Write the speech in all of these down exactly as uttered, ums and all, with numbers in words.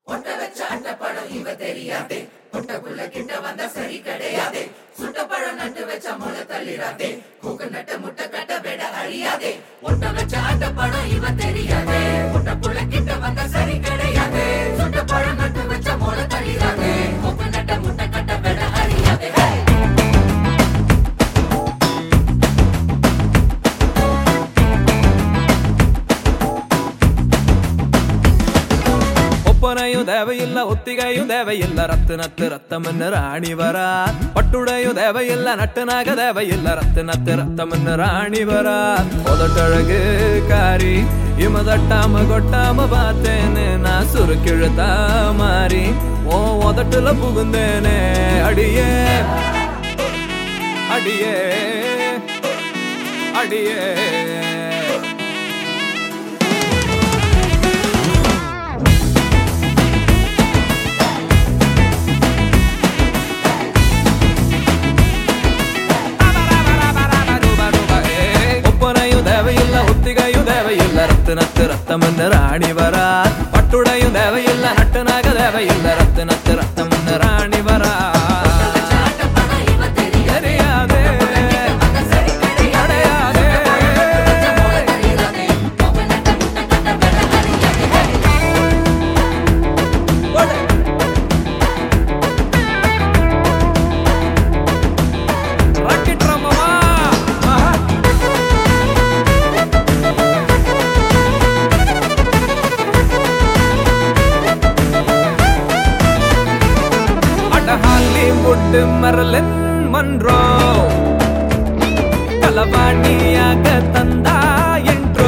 ஒட்ட வச்ச அட்டப்படம் இவ தெரியாதே, ஒட்டக்குள்ள கிட்ட வந்த சரி கிடையாதே, சுட்ட பழம் நட்டு வச்ச முளை தள்ளிடாதே, கூக்கு நட்ட முட்டை கட்ட விட அழியாதே. ஒட்ட வச்ச அட்டப்படம் இவ தெரியாதே, ஒட்டக்குள்ள கிட்ட வந்த சரி கிடையாதே, சுட்ட பழம் நட்டு வச்ச முளை தள்ளிடாதே, கூக்கு நட்ட முட்டை கட்ட விட அழியாதே. ஒப்பனையும் தேவையில்ல, ஒத்திகையும் தேவையில்ல, ரத்து நத்து ரத்தம்னு ராணி வரா. பட்டுடையும் தேவையில்ல, நட்டுனாக தேவையில்ல, ரத்து நத்து ரத்தம்னு ராணி வரா. உதட்டழகு காரி இம தட்டாம கொட்டாம பார்த்தேன்னு நான் சுருக்கிழுத்தா மாறி ஓ உதட்டுல புகுந்தேனே. அடியே அடியே அடியே ஒத்திகையும் தேவையில்ல, ரத்து நத்து ரத்தம்னு ராணி வரா. பட்டுடையும் தேவையில்ல, நட்டுனாக தேவையில்ல, ரத்து நத்து ரத்தம்னு ராணி வரா. தெரியாதே அடையாதே ராக்கெட் ராமமா. ஹாலிவுட் மர்லின் மன்றோ கலவாணியாக தந்தா என்றோ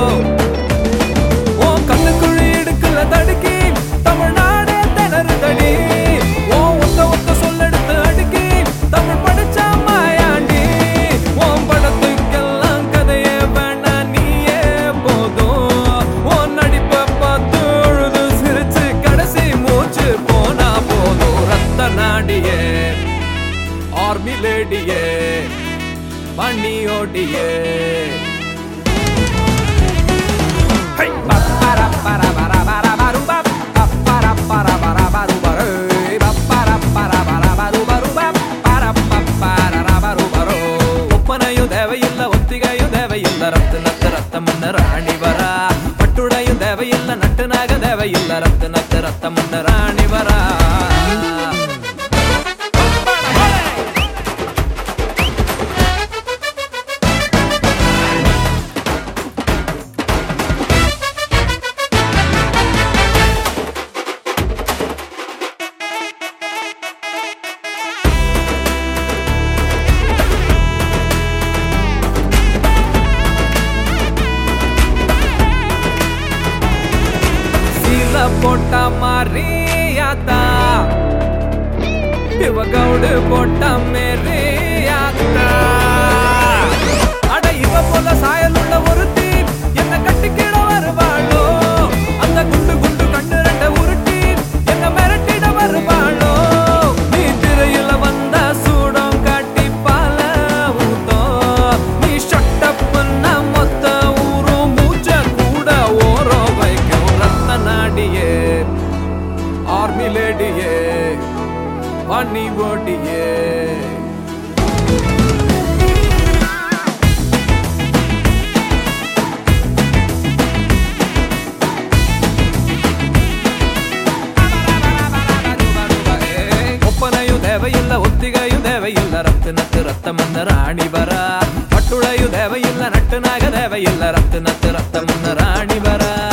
ஓ கண்ணுக்குழி இடுக்குல தடுக்கி தமிழ்நாடே திணறுதடி. ஓ ஒத்த ஒத்த சொல்லெடுத்து அடுக்கி தமிழ் படிச்சா மாயாண்டி. ஓ படத்துக்கெல்லாம் கதையே வேணா நீயே போதும். ஓ நடிப்ப பார்த்து அழுது சிரிச்சு கடைசி மூச்சு போனா போதும். ரத்த நாடியே ஆர்மி லேடியே பண்ணி ஓடியே ஒப்பனையும் தேவையில்ல, ஒத்திகையும் தேவையில்ல, ரத்து நத்து ரத்தம்னு ராணி வரா. பட்டுடையும் தேவையில்ல, நட்டுனாக தேவையில்ல, ரத்து நத்து ரத்தம்னு ராணி வரா. போட்ட மாரியாத்தா இவ கவுடு போட்ட மேரியாத்தா. அட இவ போல சாயலுள்ள ஒருத்தி என்ன கட்டிக்கிட வருவாளோ. அந்த குண்டு குண்டு கண்ணு ரெண்ட உருட்டி என்ன மிரட்டிட வருவாளோ. நீ திரையில வந்த சூடம் காட்டி பால ஊத்தோ. நீ ஷட்டப் பண்ண மொத்த ஊரும் மூச்ச கூட ஓரோ வைக்கும். ரத்த நாடியே ஆர்மி லேடியே பண்ணி ஓடியே ஒப்பனையும் தேவையில்ல, ஒத்திகையும் தேவையில்ல, ரத்து நத்து ரத்தம்னு ராணி வரா. பட்டுடையும் தேவையில்ல, நட்டுனாக தேவையில்ல, ரத்து நத்து ரத்தம்னு ராணி வரா.